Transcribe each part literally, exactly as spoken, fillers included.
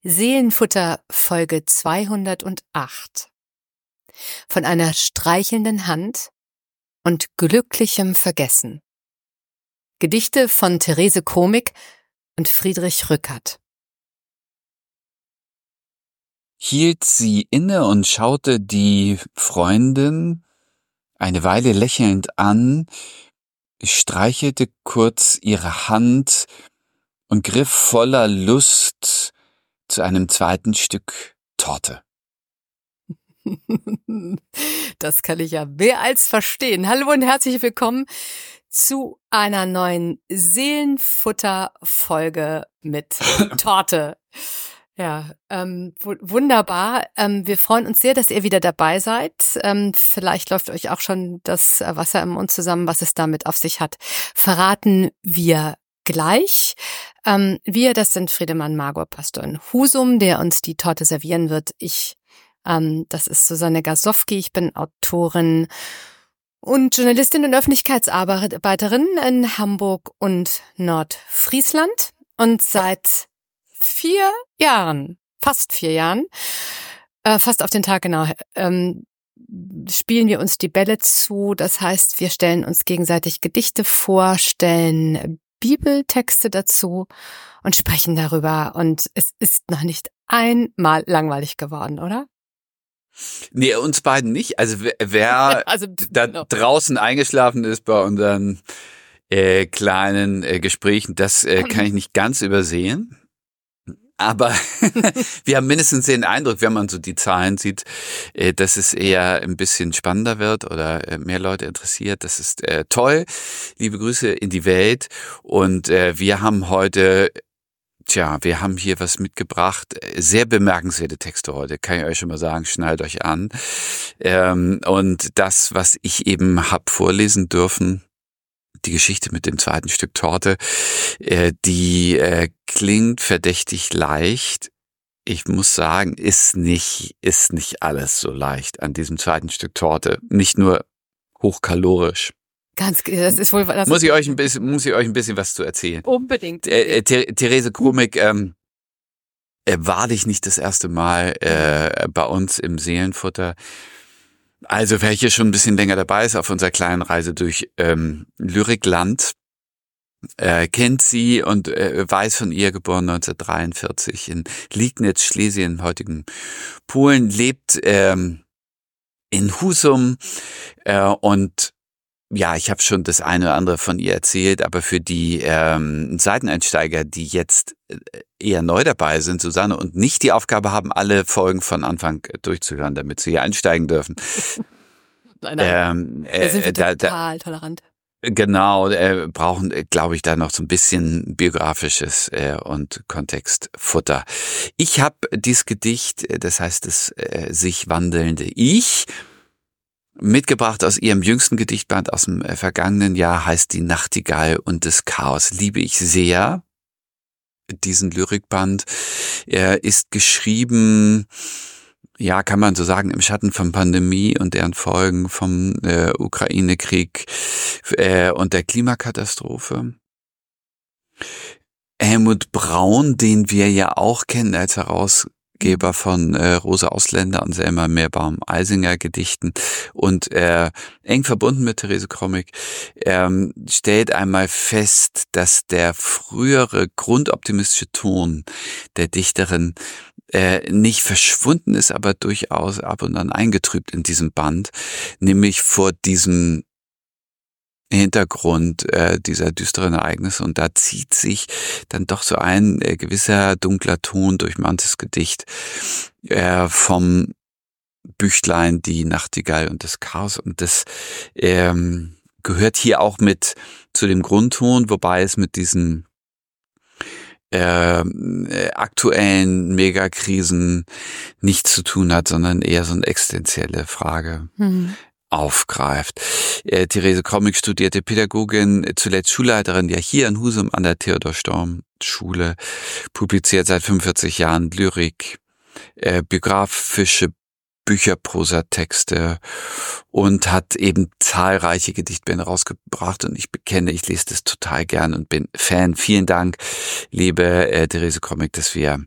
Seelenfutter Folge zweihundertacht. Von einer streichelnden Hand und glücklichem Vergessen. Gedichte von Therese Kromig und Friedrich Rückert. Hielt sie inne und schaute die Freundin eine Weile lächelnd an, streichelte kurz ihre Hand und griff voller Lust zu einem zweiten Stück Torte. Das kann ich ja mehr als verstehen. Hallo und herzlich willkommen zu einer neuen Seelenfutter-Folge mit Torte. Ja, ähm, w- wunderbar. Ähm, wir freuen uns sehr, dass ihr wieder dabei seid. Ähm, vielleicht läuft euch auch schon das Wasser im Mund zusammen, was es damit auf sich hat. Verraten wir gleich. Ähm, wir, das sind Friedemann Magor, Pastor in Husum, der uns die Torte servieren wird. Ich, ähm, das ist Susanne Gasowski. Ich bin Autorin und Journalistin und Öffentlichkeitsarbeiterin in Hamburg und Nordfriesland und seit vier Jahren, fast vier Jahren, äh, fast auf den Tag genau, ähm, spielen wir uns die Bälle zu. Das heißt, wir stellen uns gegenseitig Gedichte vor, stellen Bibeltexte dazu und sprechen darüber. Und es ist noch nicht einmal langweilig geworden, oder? Nee, uns beiden nicht. Also wer, wer Also, da no. draußen eingeschlafen ist bei unseren äh, kleinen äh, Gesprächen, das äh, kann ich nicht ganz übersehen. Aber wir haben mindestens den Eindruck, wenn man so die Zahlen sieht, äh, dass es eher ein bisschen spannender wird oder äh, mehr Leute interessiert. Das ist äh, toll. Liebe Grüße in die Welt. Und äh, wir haben heute, tja, wir haben hier was mitgebracht. Sehr bemerkenswerte Texte heute, kann ich euch schon mal sagen. Schnallt euch an. Ähm, und das, was ich eben hab vorlesen dürfen, die Geschichte mit dem zweiten Stück Torte, äh, die äh, klingt verdächtig leicht. Ich muss sagen, ist nicht, ist nicht alles so leicht an diesem zweiten Stück Torte. Nicht nur hochkalorisch. Ganz, das ist wohl, das Muss ist ich euch ein bisschen, muss ich euch ein bisschen was zu erzählen. unbedingt. Äh, äh, Ther- Therese Kromig, ähm, äh, wahrlich nicht das erste Mal äh, bei uns im Seelenfutter. Also wer hier schon ein bisschen länger dabei ist auf unserer kleinen Reise durch ähm, Lyrikland, äh, kennt sie und äh, weiß von ihr, geboren neunzehnhundertdreiundvierzig in Liegnitz, Schlesien, im heutigen Polen, lebt ähm, in Husum äh, und ja, ich habe schon das eine oder andere von ihr erzählt, aber für die ähm, Seiteneinsteiger, die jetzt eher neu dabei sind, Susanne, und nicht die Aufgabe haben, alle Folgen von Anfang durchzuhören, damit sie hier einsteigen dürfen. Nein, nein. Ähm, Da sind wir äh, da, da, total tolerant. Genau, äh, brauchen, äh, glaube ich, da noch so ein bisschen biografisches äh, und Kontextfutter. Ich habe dieses Gedicht, äh, das heißt das äh, sich wandelnde Ich, mitgebracht aus ihrem jüngsten Gedichtband aus dem äh, vergangenen Jahr, heißt Die Nachtigall und das Chaos. Liebe ich sehr, diesen Lyrikband. Er ist geschrieben, ja, kann man so sagen, im Schatten von Pandemie und deren Folgen vom äh, Ukraine-Krieg äh, und der Klimakatastrophe. Helmut Braun, den wir ja auch kennen als Herausgeber von äh, Rosa Ausländer und Selma Meerbaum-Eisinger Gedichten und äh, eng verbunden mit Therese Kromig, ähm, stellt einmal fest, dass der frühere grundoptimistische Ton der Dichterin äh, nicht verschwunden ist, aber durchaus ab und an eingetrübt in diesem Band, nämlich vor diesem Hintergrund äh, dieser düsteren Ereignisse. Und da zieht sich dann doch so ein äh, gewisser dunkler Ton durch manches Gedicht äh, vom Büchlein Die Nachtigall und das Chaos. Und das ähm, gehört hier auch mit zu dem Grundton, wobei es mit diesen äh, äh, aktuellen Megakrisen nichts zu tun hat, sondern eher so eine existenzielle Frage Mhm. aufgreift. Äh, Therese Kromig studierte Pädagogin, zuletzt Schulleiterin, ja hier in Husum an der Theodor Storm Schule, publiziert seit fünfundvierzig Jahren Lyrik, äh, biografische Bücher, Prosatexte und hat eben zahlreiche Gedichtbände rausgebracht und ich bekenne, ich lese das total gern und bin Fan. Vielen Dank, liebe äh, Therese Kromig, dass wir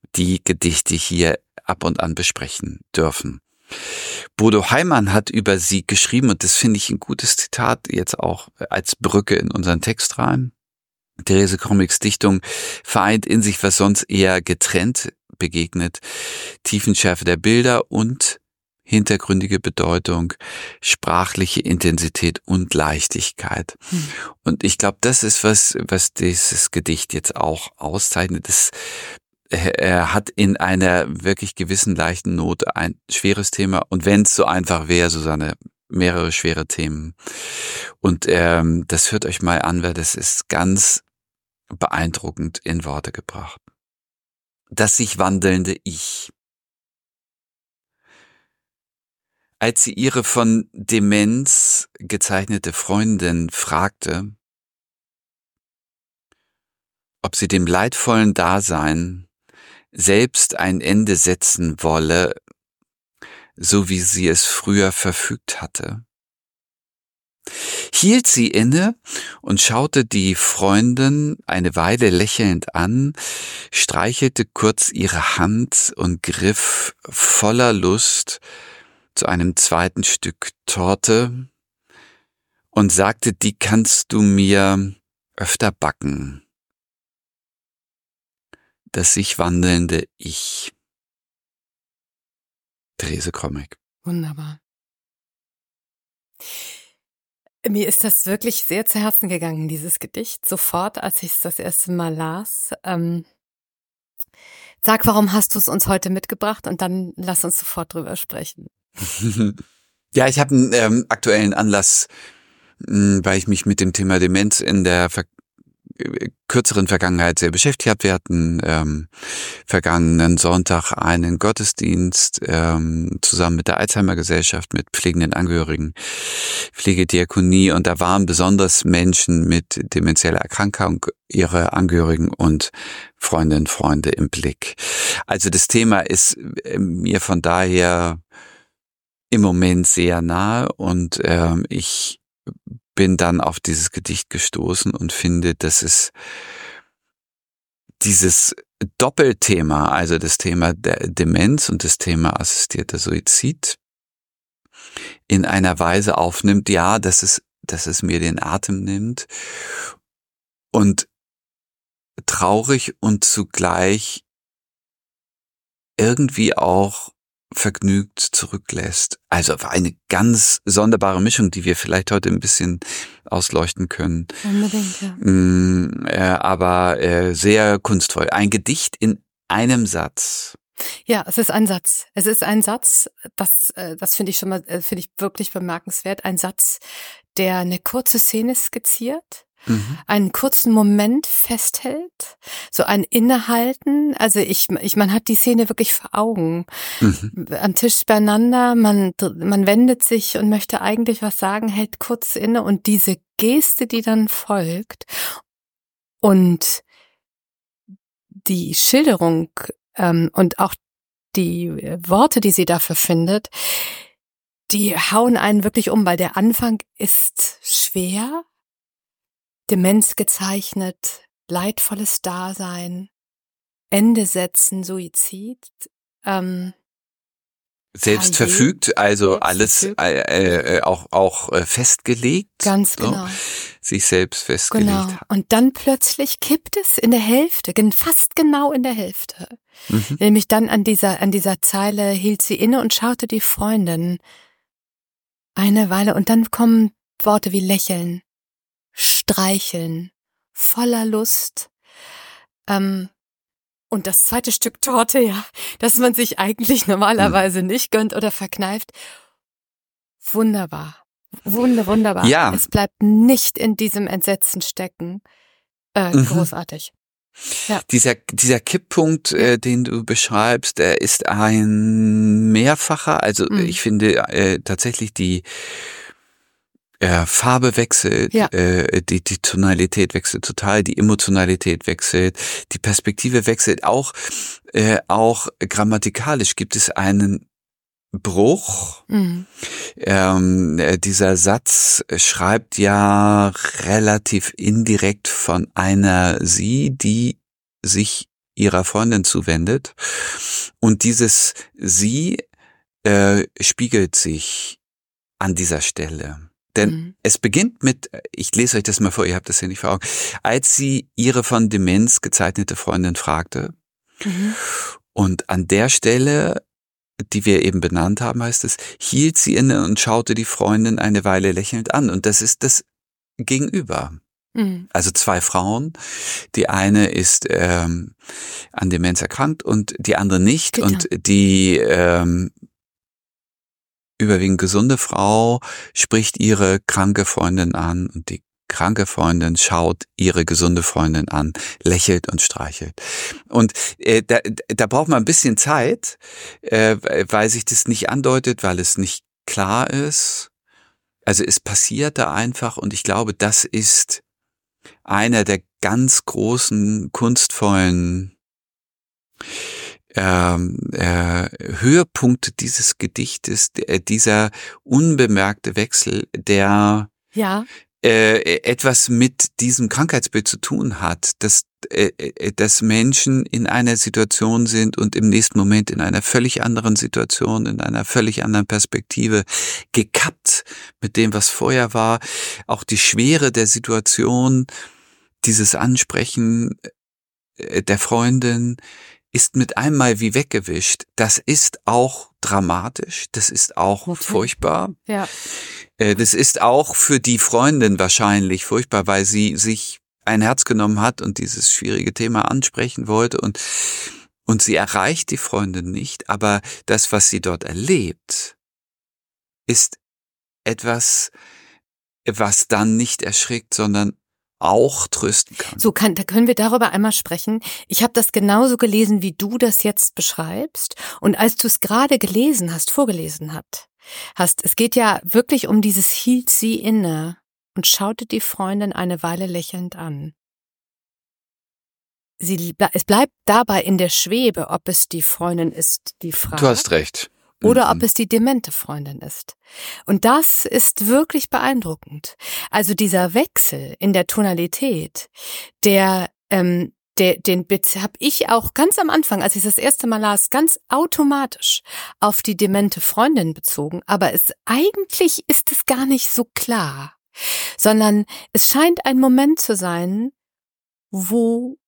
die Gedichte hier ab und an besprechen dürfen. Bodo Heimann hat über sie geschrieben, und das finde ich ein gutes Zitat, jetzt auch als Brücke in unseren Text rein. Therese Krommicks Dichtung vereint in sich, was sonst eher getrennt begegnet, Tiefenschärfe der Bilder und hintergründige Bedeutung, sprachliche Intensität und Leichtigkeit. Hm. Und ich glaube, das ist was, was dieses Gedicht jetzt auch auszeichnet. Das, er hat in einer wirklich gewissen leichten Note ein schweres Thema. Und wenn es so einfach wäre, Susanne, mehrere schwere Themen. Und ähm, das hört euch mal an, weil das ist ganz beeindruckend in Worte gebracht. Das sich wandelnde Ich. Als sie ihre von Demenz gezeichnete Freundin fragte, ob sie dem leidvollen Dasein selbst ein Ende setzen wolle, so wie sie es früher verfügt hatte, hielt sie inne und schaute die Freundin eine Weile lächelnd an, streichelte kurz ihre Hand und griff voller Lust zu einem zweiten Stück Torte und sagte, die kannst du mir öfter backen. Das sich wandelnde Ich. Therese Krommig. Wunderbar. Mir ist das wirklich sehr zu Herzen gegangen, dieses Gedicht, sofort, als ich es das erste Mal las. Ähm, sag, warum hast du es uns heute mitgebracht? Und dann lass uns sofort drüber sprechen. Ja, ich habe einen ähm, aktuellen Anlass, mh, weil ich mich mit dem Thema Demenz in der ver- äh, kürzeren Vergangenheit sehr beschäftigt habe. Wir hatten ähm, vergangenen Sonntag einen Gottesdienst ähm, zusammen mit der Alzheimer-Gesellschaft, mit pflegenden Angehörigen, Pflegediakonie, und da waren besonders Menschen mit demenzieller Erkrankung, ihre Angehörigen und Freundinnen, Freunde im Blick. Also das Thema ist äh, mir von daher im Moment sehr nahe, und ähm, ich bin dann auf dieses Gedicht gestoßen und finde, dass es dieses Doppelthema, also das Thema der Demenz und das Thema assistierter Suizid, in einer Weise aufnimmt, ja, dass es, dass es mir den Atem nimmt und traurig und zugleich irgendwie auch vergnügt zurücklässt. Also eine ganz sonderbare Mischung, die wir vielleicht heute ein bisschen ausleuchten können. Unbedingt, ja. Mm, äh, aber äh, sehr kunstvoll. Ein Gedicht in einem Satz. Ja, es ist ein Satz. Es ist ein Satz, das, äh, das finde ich schon mal, äh, finde ich wirklich bemerkenswert. Ein Satz, der eine kurze Szene skizziert, mhm. einen kurzen Moment festhält, so ein Innehalten. Also ich, ich, man hat die Szene wirklich vor Augen. Mhm. Am Tisch beieinander, man, man wendet sich und möchte eigentlich was sagen, hält kurz inne, und diese Geste, die dann folgt und die Schilderung ähm, und auch die Worte, die sie dafür findet, die hauen einen wirklich um, weil der Anfang ist schwer, Demenz gezeichnet, leidvolles Dasein, Ende setzen, Suizid. Ähm, Selbst verfügt, also selbst alles verfügt. Äh, äh, auch auch äh, festgelegt. Ganz genau. So, sich selbst festgelegt. Genau. Und dann plötzlich kippt es in der Hälfte, fast genau in der Hälfte. Mhm. Nämlich dann an dieser an dieser Zeile hielt sie inne und schaute die Freundin eine Weile, und dann kommen Worte wie lächeln, streicheln, voller Lust. Ähm, Und das zweite Stück Torte, ja, das man sich eigentlich normalerweise nicht gönnt oder verkneift. Wunderbar. Wunder, wunderbar. Ja. Es bleibt nicht in diesem Entsetzen stecken. Äh, mhm. Großartig. Ja. Dieser, dieser Kipppunkt, äh, den du beschreibst, der ist ein mehrfacher. Also mhm. ich finde äh, tatsächlich die Äh, Farbe wechselt, ja. äh, die, die Tonalität wechselt total, die Emotionalität wechselt, die Perspektive wechselt, auch, äh, auch grammatikalisch gibt es einen Bruch. Mhm. Ähm, äh, dieser Satz schreibt ja relativ indirekt von einer sie, die sich ihrer Freundin zuwendet. Und dieses Sie äh, spiegelt sich an dieser Stelle. Denn mhm. es beginnt mit, ich lese euch das mal vor, ihr habt das ja nicht vor Augen, als sie ihre von Demenz gezeichnete Freundin fragte. Mhm. Und an der Stelle, die wir eben benannt haben, heißt es, hielt sie inne und schaute die Freundin eine Weile lächelnd an. Und das ist das Gegenüber. Mhm. Also zwei Frauen. Die eine ist ähm, an Demenz erkrankt und die andere nicht. Bitte. Und die ähm, überwiegend gesunde Frau spricht ihre kranke Freundin an und die kranke Freundin schaut ihre gesunde Freundin an, lächelt und streichelt. Und äh, da, da braucht man ein bisschen Zeit, äh, weil sich das nicht andeutet, weil es nicht klar ist. Also es passiert da einfach und ich glaube, das ist einer der ganz großen, kunstvollen Ähm, äh, Höhepunkt dieses Gedichtes, äh, dieser unbemerkte Wechsel, der ja. äh, etwas mit diesem Krankheitsbild zu tun hat, dass, äh, dass Menschen in einer Situation sind und im nächsten Moment in einer völlig anderen Situation, in einer völlig anderen Perspektive, gekappt mit dem, was vorher war. Auch die Schwere der Situation, dieses Ansprechen der Freundin, ist mit einmal wie weggewischt. Das ist auch dramatisch, das ist auch okay. furchtbar. Ja. Das ist auch für die Freundin wahrscheinlich furchtbar, weil sie sich ein Herz genommen hat und dieses schwierige Thema ansprechen wollte und, und sie erreicht die Freundin nicht. Aber das, was sie dort erlebt, ist etwas, was dann nicht erschrickt, sondern auch trösten kann. So kann, da können wir darüber einmal sprechen. Ich habe das genauso gelesen, wie du das jetzt beschreibst. Und als du es gerade gelesen hast, vorgelesen hat, hast, es geht ja wirklich um dieses hielt sie inne und schaute die Freundin eine Weile lächelnd an. Sie, es bleibt dabei in der Schwebe, ob es die Freundin ist, die fragt. Du hast recht. Oder ob es die demente Freundin ist. Und das ist wirklich beeindruckend. Also dieser Wechsel in der Tonalität, der, ähm, der, den habe ich auch ganz am Anfang, als ich das erste Mal las, ganz automatisch auf die demente Freundin bezogen. Aber es eigentlich ist es gar nicht so klar, sondern es scheint ein Moment zu sein, wo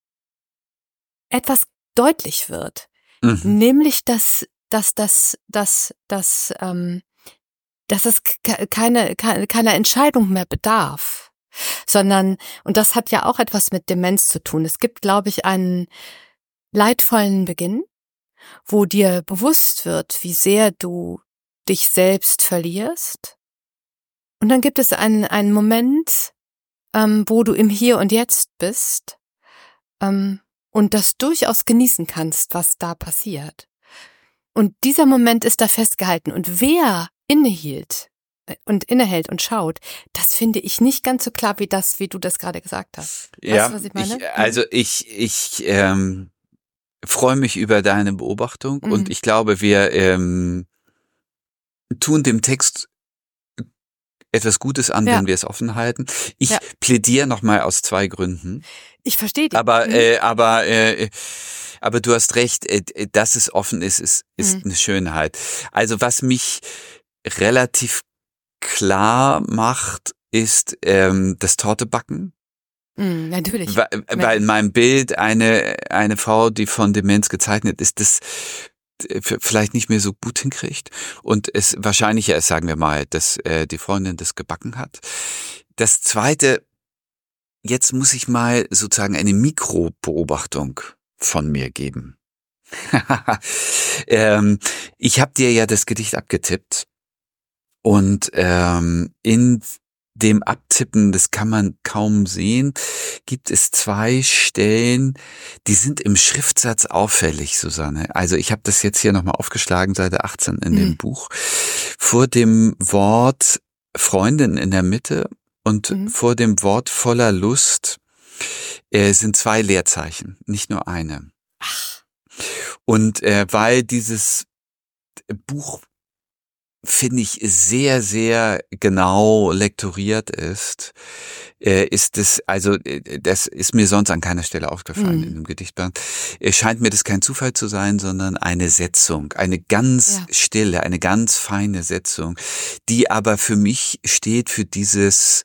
etwas deutlich wird, mhm. nämlich dass dass das, dass, dass, ähm, dass es keine, keine, keine Entscheidung mehr bedarf, sondern, und das hat ja auch etwas mit Demenz zu tun. Es gibt, glaube ich, einen leidvollen Beginn, wo dir bewusst wird, wie sehr du dich selbst verlierst. Und dann gibt es einen, einen Moment, ähm, wo du im Hier und Jetzt bist, ähm, und das durchaus genießen kannst, was da passiert. Und dieser Moment ist da festgehalten. Und wer innehielt und innehält und schaut, das finde ich nicht ganz so klar wie das, wie du das gerade gesagt hast. Weißt ja, du, was ich meine? Ich, also ich, ich ähm, freue mich über deine Beobachtung mhm. und ich glaube, wir ähm, tun dem Text etwas Gutes an, ja. wenn wir es offen halten. Ich ja. plädiere nochmal aus zwei Gründen. Ich verstehe dich. Aber, mhm. äh, aber äh, Aber du hast recht, dass es offen ist, ist, ist mhm. eine Schönheit. Also was mich relativ klar macht, ist ähm, das Tortebacken. Mhm, natürlich. Weil, weil in meinem Bild eine, eine Frau, die von Demenz gezeichnet ist, das vielleicht nicht mehr so gut hinkriegt. Und es wahrscheinlicher ist, sagen wir mal, dass äh, die Freundin das gebacken hat. Das Zweite, jetzt muss ich mal sozusagen eine Mikrobeobachtung von mir geben. ähm, ich habe dir ja das Gedicht abgetippt und ähm, in dem Abtippen, das kann man kaum sehen, gibt es zwei Stellen, die sind im Schriftsatz auffällig, Susanne. Also ich habe das jetzt hier nochmal aufgeschlagen, Seite achtzehn in mhm. dem Buch. Vor dem Wort Freundin in der Mitte und mhm. vor dem Wort voller Lust äh, sind zwei Leerzeichen, nicht nur eine. Ach. Und äh, weil dieses Buch finde ich, sehr, sehr genau lektoriert ist, äh, ist es, also äh, das ist mir sonst an keiner Stelle aufgefallen Mhm. in dem Gedichtband. Es scheint mir das kein Zufall zu sein, sondern eine Setzung, eine ganz Ja. stille, eine ganz feine Setzung, die aber für mich steht für dieses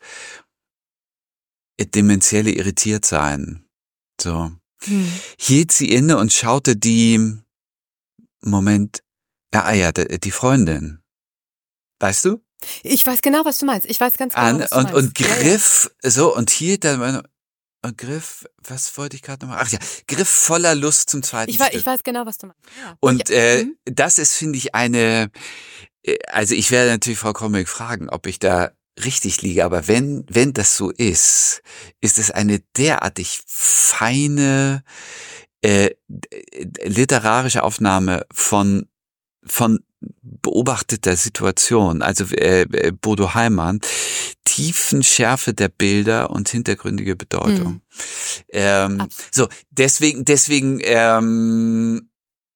äh, dementielle Irritiertsein. So. Mhm. Hielt sie inne und schaute die, Moment, ja, ah ja, d- die Freundin. Weißt du? Ich weiß genau, was du meinst. Ich weiß ganz genau, An was du und, meinst. und Ja, ja. griff so und hielt dann meine, und griff, was wollte ich gerade nochmal? Ach ja, griff voller Lust zum zweiten Ich, weiß, Stück. ich weiß genau, was du meinst. Ja. Und Ja. äh, Mhm. das ist, finde ich, eine, äh, also ich werde natürlich Frau Krombeck fragen, ob ich da richtig liege, aber wenn, wenn das so ist, ist es eine derartig feine äh, literarische Aufnahme von von beobachteter Situation, also äh, Bodo Heimann, Tiefenschärfe der Bilder und hintergründige Bedeutung. Mhm. Ähm, Absolut. so, deswegen, deswegen ähm,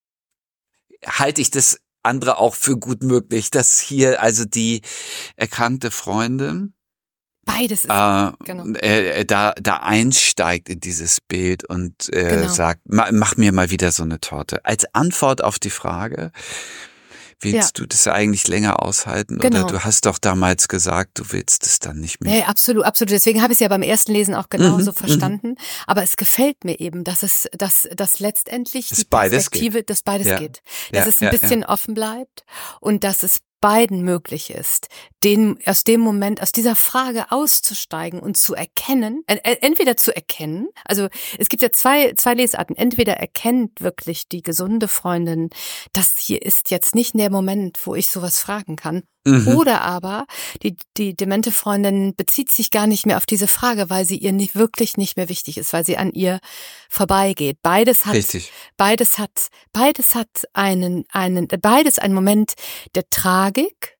halte ich das andere auch für gut möglich, dass hier also die erkrankte Freundin Beides ist äh, genau. äh, da da einsteigt in dieses Bild und äh, Genau. sagt, ma, mach mir mal wieder so eine Torte. Als Antwort auf die Frage, willst Ja. du das eigentlich länger aushalten? Genau. Oder du hast doch damals gesagt, du willst es dann nicht mehr. Nee, absolut, absolut. Deswegen habe ich es ja beim ersten Lesen auch genauso Mhm, verstanden. Aber es gefällt mir eben, dass es, dass, dass letztendlich Dass die beides Perspektive, dass beides Ja. geht. Dass Ja, es ein ja, bisschen offen bleibt und dass es beiden möglich ist, den, aus dem Moment, aus dieser Frage auszusteigen und zu erkennen, äh, entweder zu erkennen, also es gibt ja zwei, zwei Lesarten, entweder erkennt wirklich die gesunde Freundin, das hier ist jetzt nicht der Moment, wo ich sowas fragen kann, Mhm. oder aber die, die demente Freundin bezieht sich gar nicht mehr auf diese Frage, weil sie ihr nicht wirklich nicht mehr wichtig ist, weil sie an ihr vorbeigeht. Beides hat, Richtig. beides hat, beides hat einen, einen, beides ein Moment der Tragik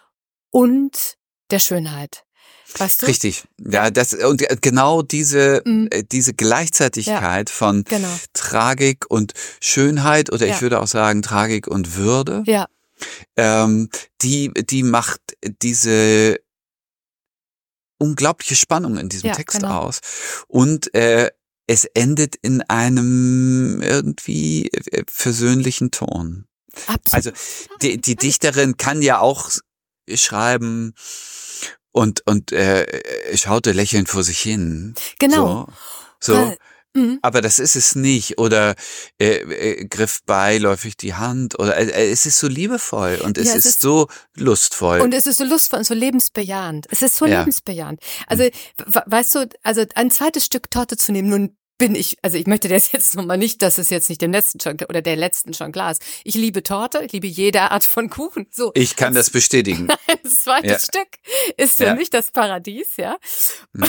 und der Schönheit. Weißt du? Richtig. Ja, das und genau diese Mhm. äh, diese Gleichzeitigkeit von Genau. Tragik und Schönheit oder Ja. ich würde auch sagen Tragik und Würde, Ja, ähm, die die macht diese unglaubliche Spannung in diesem Ja, Text genau. aus und äh, es endet in einem irgendwie äh, versöhnlichen Ton. absolut. Also die, die Dichterin kann ja auch schreiben und und äh, schaute lächelnd vor sich hin. Genau. So, so. Weil- Mhm. Aber das ist es nicht. Oder äh, äh, griff beiläufig die Hand. Oder äh, es ist so liebevoll und es Ja, ist, es ist- so lustvoll. Und es ist so lustvoll und so lebensbejahend. Es ist so Ja. lebensbejahend. Also, we- weißt du, also ein zweites Stück Torte zu nehmen, nun bin ich, also ich möchte das jetzt nochmal nicht, dass es jetzt nicht dem letzten schon, oder der letzten schon klar ist. Ich liebe Torte, ich liebe jede Art von Kuchen. So. Ich kann das bestätigen. Ein zweites Ja. Stück ist für Ja. mich das Paradies, ja. Mhm.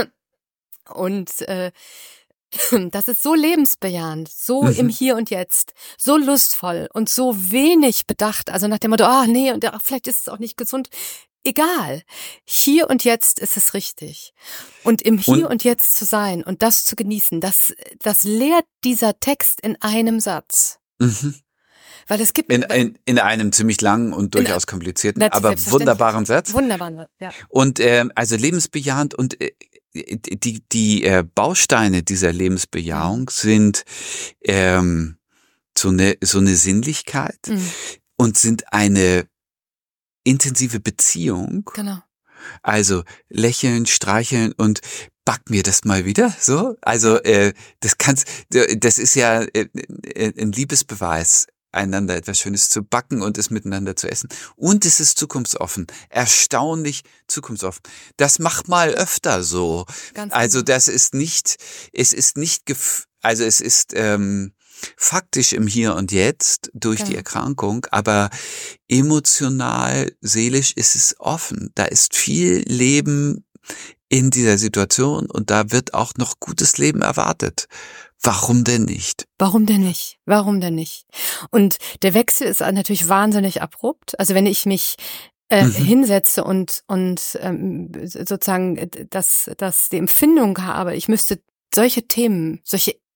Und äh, das ist so lebensbejahend, so Mhm. im Hier und Jetzt, so lustvoll und so wenig bedacht. Also nach dem Motto, ah nee, und ach, vielleicht ist es auch nicht gesund. Egal. Hier und Jetzt ist es richtig. Und im Hier Und- und Jetzt zu sein und das zu genießen, das, das lehrt dieser Text in einem Satz. Mhm. Weil es gibt In, in, in einem ziemlich langen und durchaus komplizierten, Natürlich, aber selbstverständlich. wunderbaren Satz. wunderbar, ja. Und ähm, also lebensbejahend und äh, die die äh, Bausteine dieser Lebensbejahung sind ähm, so eine so eine Sinnlichkeit Mhm, und sind eine intensive Beziehung. genau. Also lächeln, streicheln und back mir das mal wieder so. Also äh, das kannst, das ist ja äh, äh, ein Liebesbeweis, einander etwas Schönes zu backen und es miteinander zu essen. Und es ist zukunftsoffen, erstaunlich zukunftsoffen. Das macht mal öfter so. Ganz Also genau. das ist nicht, es ist nicht, gef- also es ist ähm, faktisch im Hier und Jetzt durch die Genau. Erkrankung, aber emotional, seelisch ist es offen. Da ist viel Leben in dieser Situation und da wird auch noch gutes Leben erwartet. Warum denn nicht? Warum denn nicht? Warum denn nicht? Und der Wechsel ist natürlich wahnsinnig abrupt. Also wenn ich mich äh, Mhm. hinsetze und und ähm, sozusagen das das die Empfindung habe, ich müsste solche Themen, solche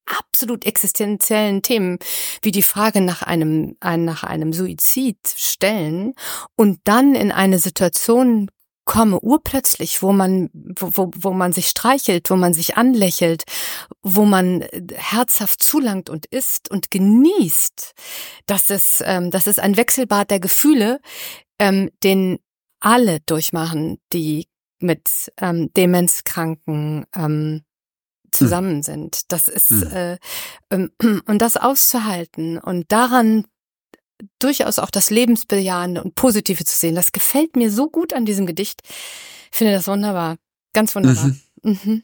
absolut existenziellen Themen wie die Frage nach einem, ein, nach einem Suizid stellen und dann in eine Situation komme, urplötzlich, wo man, wo, wo, wo man sich streichelt, wo man sich anlächelt, wo man herzhaft zulangt und isst und genießt. Das ist, ähm, das ist ein Wechselbad der Gefühle, ähm, den alle durchmachen, die mit ähm, Demenzkranken ähm, zusammen sind. Das ist Mhm. äh, ähm, und das auszuhalten und daran durchaus auch das Lebensbejahende und Positive zu sehen. Das gefällt mir so gut an diesem Gedicht. Ich finde das wunderbar. Ganz wunderbar. Mhm. Mhm.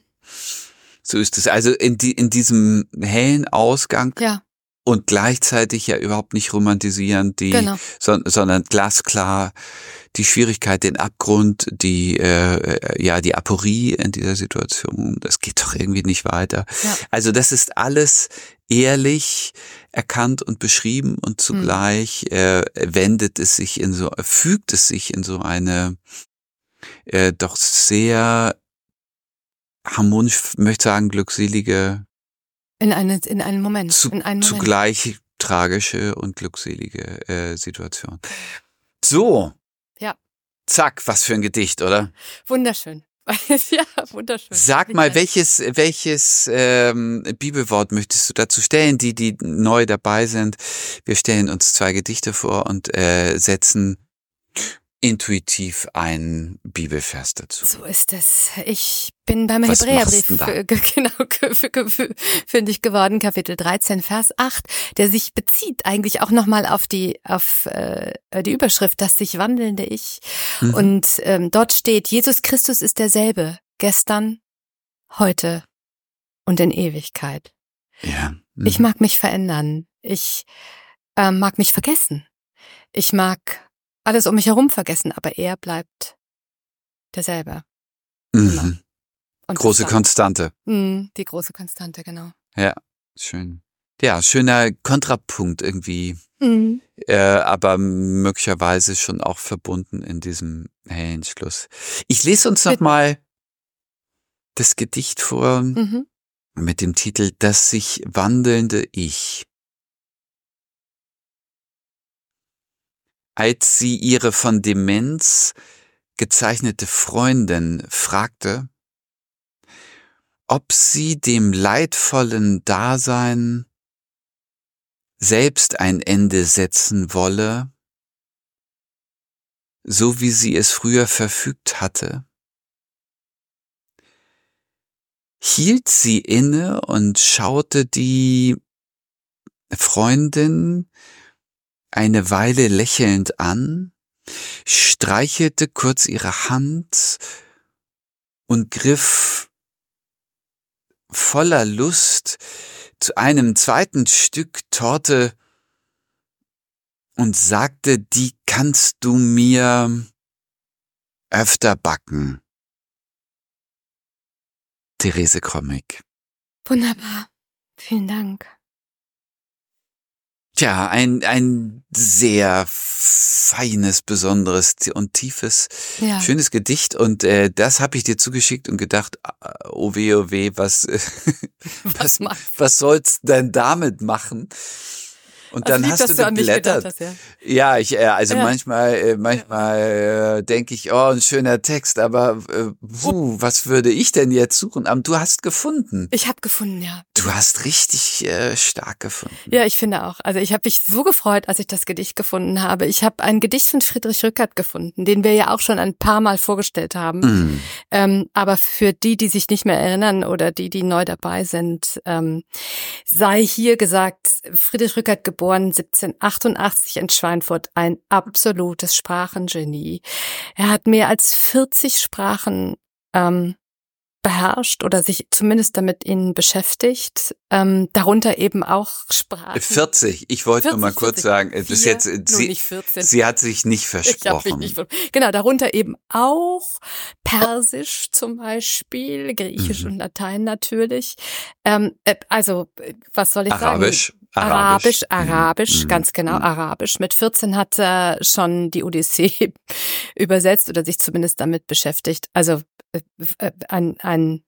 So ist es. Also in, die, in diesem hellen Ausgang Ja, und gleichzeitig ja überhaupt nicht romantisierend, die, genau. son, sondern glasklar die Schwierigkeit, den Abgrund, die äh, ja die Aporie in dieser Situation. Das geht doch irgendwie nicht weiter. Ja. Also das ist alles ehrlich erkannt und beschrieben und zugleich äh, wendet es sich in so, fügt es sich in so eine äh, doch sehr harmonisch, möchte sagen, glückselige, In eine, in einen Moment. zu, in einen Moment. zugleich tragische und glückselige äh, Situation. So. Ja. Zack, was für ein Gedicht, oder? Wunderschön. Ja, wunderschön. Sag mal, welches welches ähm, Bibelwort möchtest du dazu stellen, die die neu dabei sind? Wir stellen uns zwei Gedichte vor und äh, setzen intuitiv einen Bibelvers dazu. So ist es. Ich bin beim Was Hebräerbrief machst du denn äh, genau ge- ge- ge- fündig geworden, Kapitel dreizehn, Vers acht, der sich bezieht eigentlich auch nochmal auf die auf äh, die Überschrift, das sich wandelnde Ich. Mhm. Und ähm, dort steht, Jesus Christus ist derselbe, gestern, heute und in Ewigkeit. Ja. Mhm. Ich mag mich verändern. Ich äh, mag mich vergessen. Ich mag alles um mich herum vergessen, aber er bleibt derselbe. Mhm. Und Große das- Konstante. Mm, die große Konstante, genau. Ja, schön. Ja, schöner Kontrapunkt irgendwie, Mhm. äh, aber möglicherweise schon auch verbunden in diesem hellen Schluss. Ich lese uns noch Bitte. mal das Gedicht vor Mhm. mit dem Titel Das sich wandelnde Ich. Als sie ihre von Demenz gezeichnete Freundin fragte, ob sie dem leidvollen Dasein selbst ein Ende setzen wolle, so wie sie es früher verfügt hatte, hielt sie inne und schaute die Freundin eine Weile lächelnd an, streichelte kurz ihre Hand und griff voller Lust zu einem zweiten Stück Torte und sagte, die kannst du mir öfter backen. Therese Krommig. Wunderbar. Vielen Dank. Tja, ein, ein sehr feines, besonderes und tiefes, Ja. schönes Gedicht und äh, das habe ich dir zugeschickt und gedacht, äh, oh weh, oh weh, was, Was was, machst was sollst denn damit machen? Und dann lieb, hast dass du du an mich geblättert. gedacht hast, ja. Ja, ich, äh, also Ja. manchmal, äh, manchmal äh, denke ich, oh, ein schöner Text, aber äh, puh, was würde ich denn jetzt suchen? Aber du hast gefunden. Ich habe gefunden, ja. Du hast richtig äh, stark gefunden. Ja, ich finde auch. Also ich habe mich so gefreut, als ich das Gedicht gefunden habe. Ich habe ein Gedicht von Friedrich Rückert gefunden, den wir ja auch schon ein paar Mal vorgestellt haben. Mm. Ähm, aber für die, die sich nicht mehr erinnern oder die, die neu dabei sind, ähm, sei hier gesagt, Friedrich Rückert geboren siebzehnhundertachtundachtzig in Schweinfurt, ein absolutes Sprachengenie. Er hat mehr als vierzig Sprachen ähm, beherrscht oder sich zumindest damit ihnen beschäftigt, ähm, darunter eben auch Sprachen. vierzig, ich wollte nur mal vierzig, kurz sagen, das ist Vier, jetzt, äh, nur sie, nicht vierzehn. sie hat sich nicht Ich habe mich versprochen. nicht ver- Genau, darunter eben auch Persisch zum Beispiel, Griechisch Mhm. und Latein natürlich. Ähm, äh, also, äh, was soll ich Arabisch, sagen? Arabisch, Arabisch, Arabisch, Mhm. ganz genau, Mhm. Arabisch. Mit vierzehn hat er schon die Odyssee übersetzt oder sich zumindest damit beschäftigt. Also äh, äh, ein, ein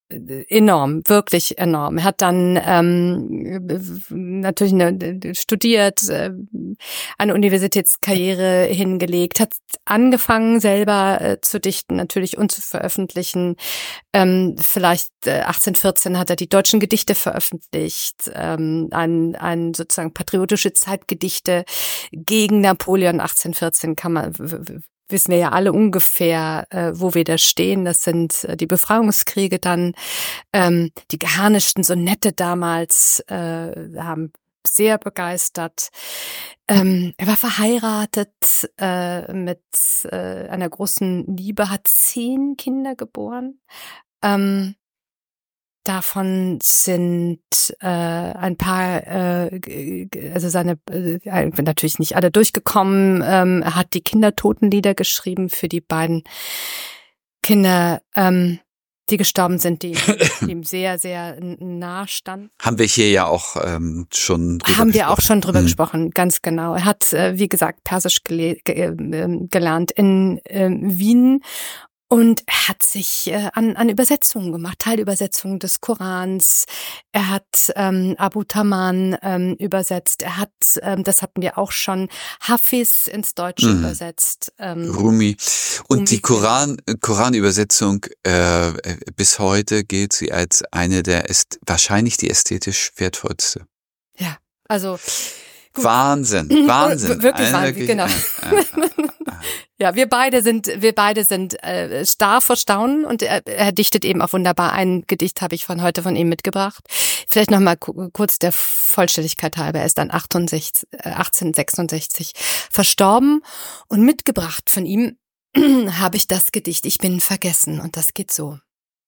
enorm, wirklich enorm. Er hat dann ähm, natürlich eine, studiert, äh, eine Universitätskarriere hingelegt, hat angefangen selber äh, zu dichten natürlich und zu veröffentlichen. Ähm, vielleicht äh, achtzehnhundertvierzehn hat er die deutschen Gedichte veröffentlicht, ähm, ein, ein sozusagen patriotische Zeitgedichte gegen Napoleon. achtzehnhundertvierzehn kann man wissen wir ja alle ungefähr, äh, wo wir da stehen. Das sind äh, die Befreiungskriege dann, ähm, die geharnischten Sonette damals äh, haben sehr begeistert. Ähm, er war verheiratet äh, mit äh, einer großen Liebe, hat zehn Kinder geboren. Ähm, Davon sind äh, ein paar, äh, also seine, äh, natürlich nicht alle durchgekommen. Ähm, er hat die Kindertotenlieder geschrieben für die beiden Kinder, ähm, die gestorben sind, die, die ihm sehr, sehr nah standen. Haben wir hier ja auch ähm, schon drüber Haben gesprochen. wir auch schon drüber hm. gesprochen, ganz genau. Er hat, äh, wie gesagt, Persisch gele- ge- äh, gelernt in äh, Wien. Und er hat sich äh, an, an Übersetzungen gemacht, Teilübersetzungen des Korans. Er hat ähm, Abu Taman ähm, übersetzt. Er hat, ähm, das hatten wir auch schon, Hafiz ins Deutsche Mhm. übersetzt. Ähm, Rumi. Und Rumi, die Koran, Koranübersetzung, äh, bis heute gilt sie als eine der, ist wahrscheinlich die ästhetisch wertvollste. Ja, also gut. Wahnsinn, Wahnsinn. Wirklich Eine Wahnsinn, wirklich, genau. Äh, äh, äh. Ja, wir beide sind, wir beide sind äh, starr vor Staunen und er, er dichtet eben auch wunderbar. Ein Gedicht habe ich von heute von ihm mitgebracht. Vielleicht noch mal ku- kurz der Vollständigkeit halber. Er ist dann achtundsechzig, äh, achtzehnhundertsechsundsechzig verstorben und mitgebracht von ihm habe ich das Gedicht Ich bin vergessen und das geht so.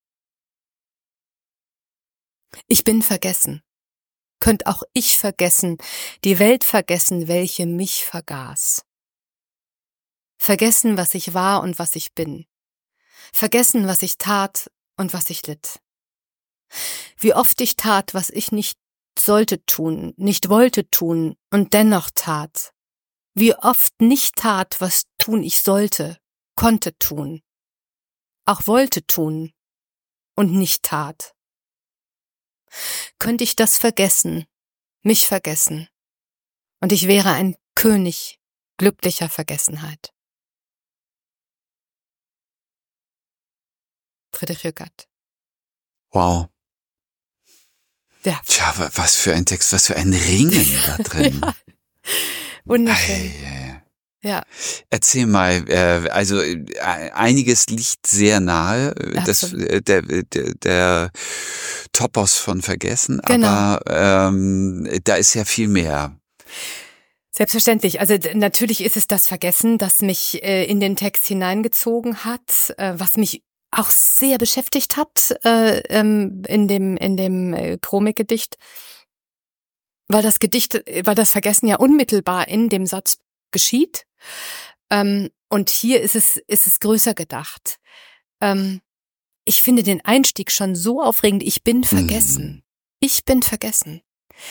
Ich bin vergessen. Könnt auch ich vergessen, die Welt vergessen, welche mich vergaß. Vergessen, was ich war und was ich bin. Vergessen, was ich tat und was ich litt. Wie oft ich tat, was ich nicht sollte tun, nicht wollte tun und dennoch tat. Wie oft nicht tat, was tun ich sollte, konnte tun. Auch wollte tun und nicht tat. Könnte ich das vergessen, mich vergessen, und ich wäre ein König glücklicher Vergessenheit. Friedrich Rückert. Wow. Ja. Tja, wa- was für ein Text, was für ein Ringen da drin. Ja. Wunderschön. Ei, ei. Ja. Erzähl mal, äh, also äh, einiges liegt sehr nahe, äh, das, Absolut. äh, der, der, der Topos von Vergessen, Genau. aber ähm, da ist ja viel mehr. Selbstverständlich. Also d- natürlich ist es das Vergessen, das mich äh, in den Text hineingezogen hat, äh, was mich auch sehr beschäftigt hat äh, ähm, in dem in dem äh, Chromik-Gedicht, weil das Gedicht, äh, weil das Vergessen ja unmittelbar in dem Satz geschieht. Ähm, und hier ist es ist es größer gedacht. Ähm, ich finde den Einstieg schon so aufregend. Ich bin vergessen. Ich bin vergessen.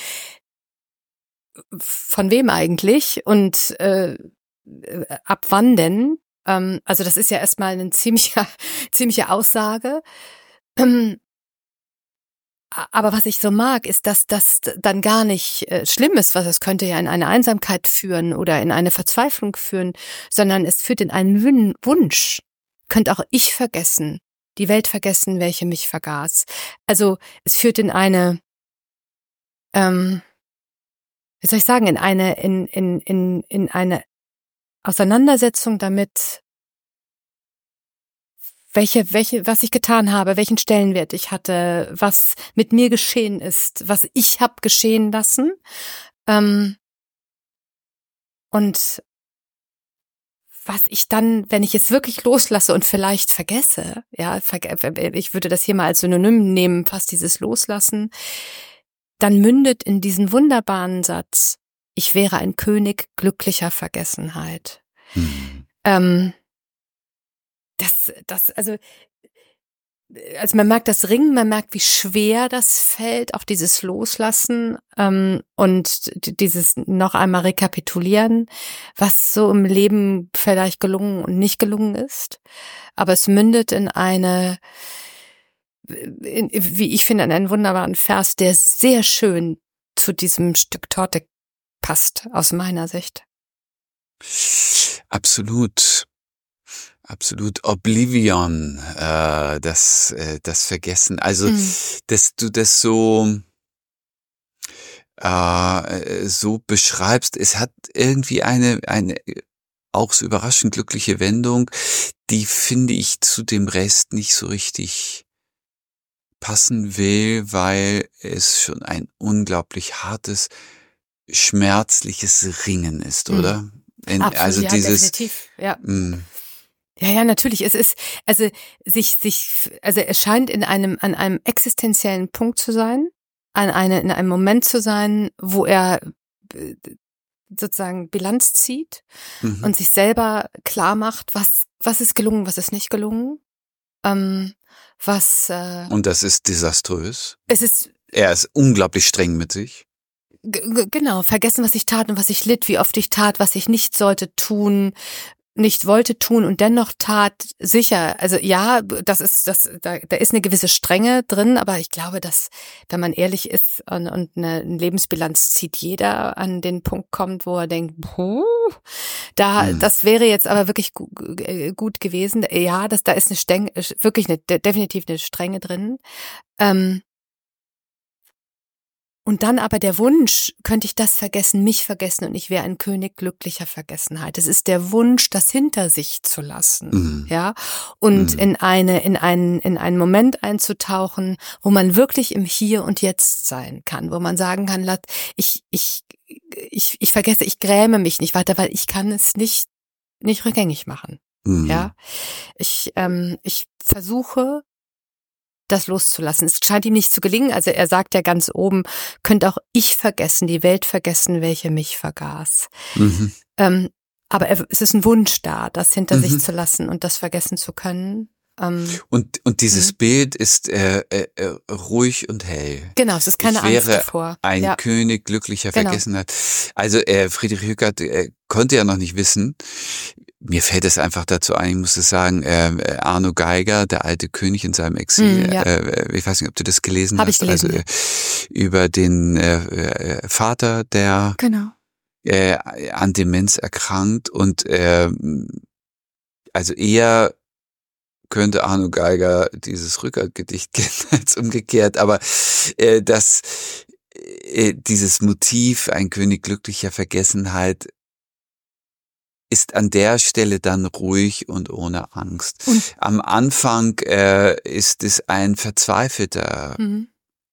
Von wem eigentlich und äh, äh, ab wann denn? Ähm, also das ist ja erstmal eine ziemliche, ziemliche Aussage. Ähm, aber was ich so mag, ist, dass das dann gar nicht äh, schlimm ist, was es könnte ja in eine Einsamkeit führen oder in eine Verzweiflung führen, sondern es führt in einen Wün- Wunsch. Könnt auch ich vergessen, die Welt vergessen, welche mich vergaß. Also es führt in eine ähm, wie soll ich sagen, in eine, in, in, in, in eine Auseinandersetzung damit, welche, welche, was ich getan habe, welchen Stellenwert ich hatte, was mit mir geschehen ist, was ich hab geschehen lassen, ähm, und was ich dann, wenn ich es wirklich loslasse und vielleicht vergesse, ja, verge- ich würde das hier mal als Synonym nehmen, fast dieses Loslassen, dann mündet in diesen wunderbaren Satz: Ich wäre ein König glücklicher Vergessenheit. Mhm. Ähm, das, das, also, also man merkt das Ringen, man merkt, wie schwer das fällt, auch dieses Loslassen ähm, und dieses noch einmal Rekapitulieren, was so im Leben vielleicht gelungen und nicht gelungen ist. Aber es mündet in eine in, wie ich finde, einen wunderbaren Vers, der sehr schön zu diesem Stück Torte passt, aus meiner Sicht. Absolut. Absolut. Oblivion, äh, das, äh, das Vergessen. Also, mhm. dass du das so, äh, so beschreibst, es hat irgendwie eine, eine, auch so überraschend glückliche Wendung, die finde ich zu dem Rest nicht so richtig passen will, weil es schon ein unglaublich hartes, schmerzliches Ringen ist, oder? Mhm. In, Absolut, also ja, dieses, definitiv, ja. Mh. Ja, ja, natürlich. Es ist, also, sich, sich, also, es scheint in einem, an einem existenziellen Punkt zu sein, an eine, in einem Moment zu sein, wo er sozusagen Bilanz zieht mhm. und sich selber klar macht, was, was ist gelungen, was ist nicht gelungen, ähm, was, äh, und das ist desaströs. Es ist, er ist unglaublich streng mit sich. G- genau, vergessen, was ich tat und was ich litt, wie oft ich tat, was ich nicht sollte tun, nicht wollte tun und dennoch tat, sicher. Also ja, das ist das, da, da ist eine gewisse Strenge drin, aber ich glaube, dass, wenn man ehrlich ist und, und eine Lebensbilanz zieht, jeder an den Punkt kommt, wo er denkt, puh, da, hm. das wäre jetzt aber wirklich gu- gut gewesen. Ja, das, da ist eine Strenge, wirklich eine, definitiv eine Strenge drin. Ähm, Und dann aber der Wunsch, könnte ich das vergessen, mich vergessen und ich wäre ein König glücklicher Vergessenheit. Es ist der Wunsch, das hinter sich zu lassen, mhm. ja, und mhm. in eine, in einen, in einen Moment einzutauchen, wo man wirklich im Hier und Jetzt sein kann, wo man sagen kann, ich, ich, ich, ich vergesse, ich gräme mich nicht weiter, weil ich kann es nicht, nicht rückgängig machen, mhm. ja. Ich, ähm, ich versuche, das loszulassen. Es scheint ihm nicht zu gelingen. Also er sagt ja ganz oben, könnte auch ich vergessen, die Welt vergessen, welche mich vergaß. Mhm. Ähm, aber er, es ist ein Wunsch da, das hinter mhm. sich zu lassen und das vergessen zu können. Ähm, und und dieses mh. Bild ist äh, äh, ruhig und hell. Genau, es ist keine ich wäre Angst davor. Ein ja. König glücklicher genau. Vergessenheit. Also äh, Friedrich Rückert äh, konnte ja noch nicht wissen, mir fällt es einfach dazu ein, ich muss es sagen, äh, Arno Geiger, der alte König in seinem Exil, mm, ja. äh, ich weiß nicht, ob du das gelesen Hab hast, ich gelesen, also äh, über den äh, Vater, der genau. äh, an Demenz erkrankt und äh, also eher könnte Arno Geiger dieses Rückert-Gedicht kennen als umgekehrt, aber äh, dass äh, dieses Motiv, ein König glücklicher Vergessenheit, ist an der Stelle dann ruhig und ohne Angst. Und am Anfang äh, ist es ein verzweifelter mhm.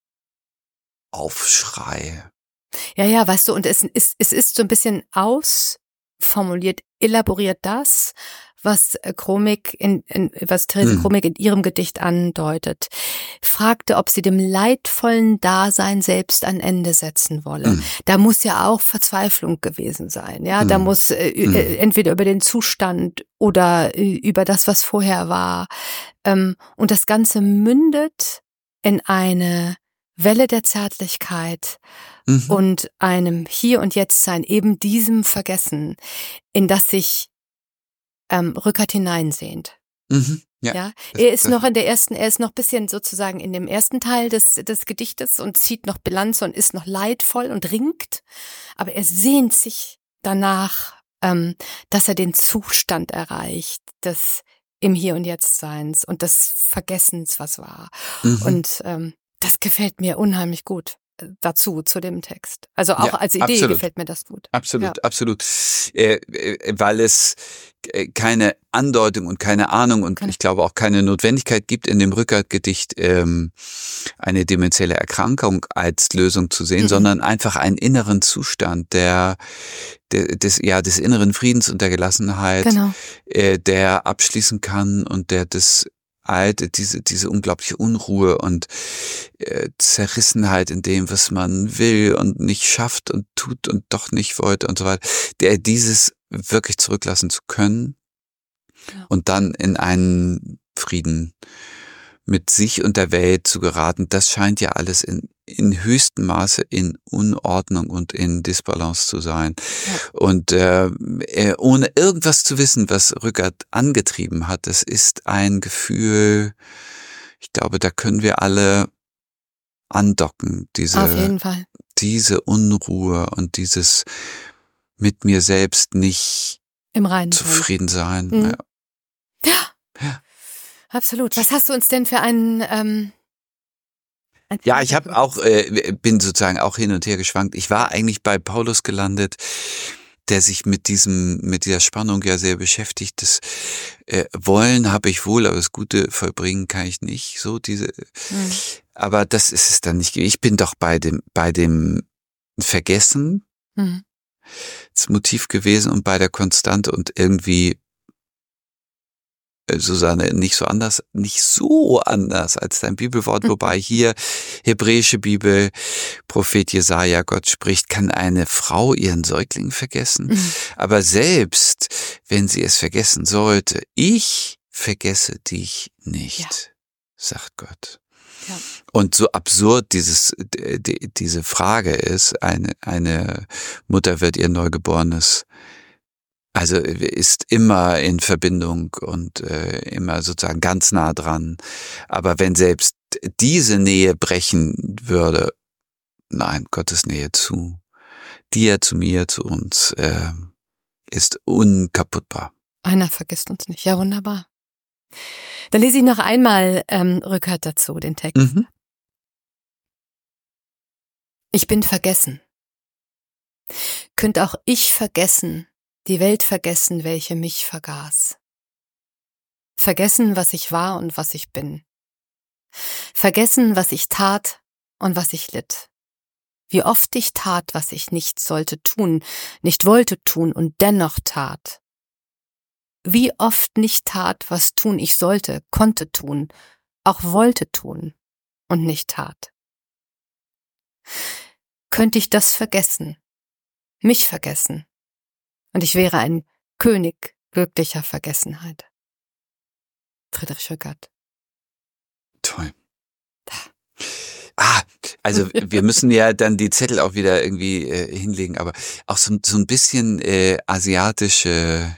Aufschrei. Ja, ja, weißt du, und es ist, es ist so ein bisschen ausformuliert, elaboriert das, was Chromik in, in was Therese Chromik in ihrem Gedicht andeutet. Fragte, ob sie dem leidvollen Dasein selbst ein Ende setzen wolle. Mm. Da muss ja auch Verzweiflung gewesen sein. Ja, mm. da muss äh, mm. entweder über den Zustand oder äh, über das, was vorher war. Ähm, und das Ganze mündet in eine Welle der Zärtlichkeit mhm. und einem Hier und Jetzt sein, eben diesem Vergessen, in das sich Ähm, Rückert hineinsehnt. Mhm, ja, ja, er ist noch in der ersten, er ist noch ein bisschen sozusagen in dem ersten Teil des, des Gedichtes und zieht noch Bilanz und ist noch leidvoll und ringt, aber er sehnt sich danach, ähm, dass er den Zustand erreicht, des im Hier und Jetzt Seins und des Vergessens, was war. Mhm. Und ähm, das gefällt mir unheimlich gut. Dazu, zu dem Text. Also auch ja, als Idee absolut. Gefällt mir das gut. Absolut, ja. absolut. Äh, weil es keine Andeutung und keine Ahnung und keine. Ich glaube auch keine Notwendigkeit gibt, in dem Rückert-Gedicht ähm, eine dementielle Erkrankung als Lösung zu sehen, mhm. sondern einfach einen inneren Zustand der, der des ja des inneren Friedens und der Gelassenheit, genau. äh, der abschließen kann und der das alte, diese, diese unglaubliche Unruhe und äh, Zerrissenheit in dem, was man will und nicht schafft und tut und doch nicht wollte und so weiter, der dieses wirklich zurücklassen zu können ja. und dann in einen Frieden mit sich und der Welt zu geraten, das scheint ja alles in, in höchstem Maße in Unordnung und in Disbalance zu sein. Ja. Und äh, ohne irgendwas zu wissen, was Rückert angetrieben hat, das ist ein Gefühl, Ich glaube, da können wir alle andocken, diese, Auf jeden Fall. diese Unruhe und dieses mit mir selbst nicht Im Reinen zufrieden sein. Mhm. Ja. Ja. Ja. Absolut. Was hast du uns denn für einen ähm, ein Ja, ich habe auch, äh, bin sozusagen auch hin und her geschwankt. Ich war eigentlich bei Paulus gelandet, der sich mit diesem, mit dieser Spannung ja sehr beschäftigt. Das äh, Wollen habe ich wohl, aber das Gute vollbringen kann ich nicht. So diese, Mhm. aber das ist es dann nicht. Ich bin doch bei dem, bei dem Vergessen Mhm. das Motiv gewesen und bei der Konstante und irgendwie Susanne, nicht so anders, nicht so anders als dein Bibelwort, wobei hier hebräische Bibel, Prophet Jesaja, Gott spricht, kann eine Frau ihren Säugling vergessen? Mhm. Aber selbst, wenn sie es vergessen sollte, ich vergesse dich nicht, Ja. sagt Gott. Ja. Und so absurd dieses, die, diese Frage ist, eine, eine Mutter wird ihr Neugeborenes Also ist immer in Verbindung und äh, immer sozusagen ganz nah dran. Aber wenn selbst diese Nähe brechen würde, nein, Gottes Nähe zu dir, zu mir, zu uns, äh, ist unkaputtbar. Einer vergisst uns nicht. Ja, wunderbar. Dann lese ich noch einmal ähm, Rückert dazu, den Text. Mhm. Ich bin vergessen. Könnt auch ich vergessen, die Welt vergessen, welche mich vergaß. Vergessen, was ich war und was ich bin. Vergessen, was ich tat und was ich litt. Wie oft ich tat, was ich nicht sollte tun, nicht wollte tun und dennoch tat. Wie oft nicht tat, was tun ich sollte, konnte tun, auch wollte tun und nicht tat. Könnte ich das vergessen, mich vergessen, und ich wäre ein König glücklicher Vergessenheit. Friedrich Rückert. Toll. Ah, also wir müssen ja dann die Zettel auch wieder irgendwie äh, hinlegen, aber auch so, so ein bisschen äh, asiatische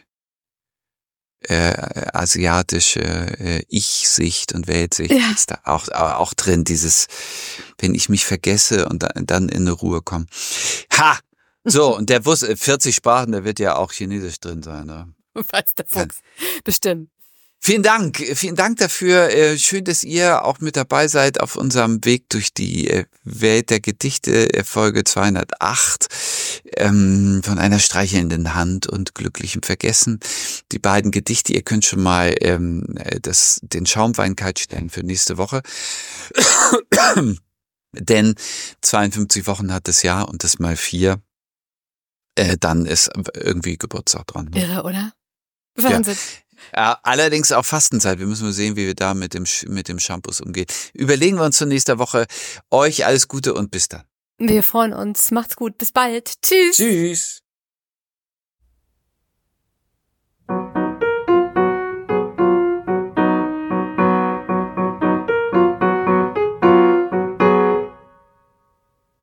äh, asiatische äh, Ich-Sicht und Weltsicht Ja. ist da auch auch drin, dieses, wenn ich mich vergesse und dann, dann in eine Ruhe komme. Ha! So, und der wusste, vierzig Sprachen, da wird ja auch Chinesisch drin sein, ne? Weiß der Fuchs. Bestimmt. Vielen Dank, vielen Dank dafür. Äh, Schön, dass ihr auch mit dabei seid auf unserem Weg durch die äh, Welt der Gedichte, äh, Folge zweihundertacht, ähm, von einer streichelnden Hand und glücklichem Vergessen. Die beiden Gedichte, ihr könnt schon mal ähm, das, den Schaumwein kalt stellen für nächste Woche. Denn zweiundfünfzig Wochen hat das Jahr und das mal vier, äh, dann ist irgendwie Geburtstag dran. Ne? Irre, oder? Wahnsinn. Ja. Ja, allerdings auch Fastenzeit. Wir müssen mal sehen, wie wir da mit dem, mit dem Shampoos umgehen. Überlegen wir uns zur nächsten Woche. Euch alles Gute und bis dann. Wir freuen uns. Macht's gut. Bis bald. Tschüss. Tschüss.